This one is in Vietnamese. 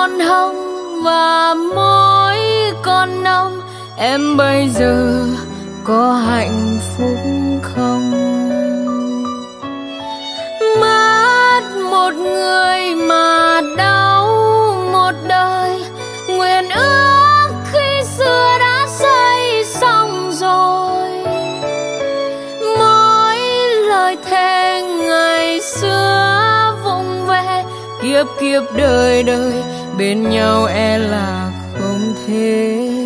con hồng và mỗi con nông, em bây giờ có hạnh phúc không? Mất một người mà đau một đời, nguyện ước khi xưa đã xây xong rồi. Mỗi lời thề ngày xưa vụng về, kiếp kiếp đời đời bên nhau e là không thể.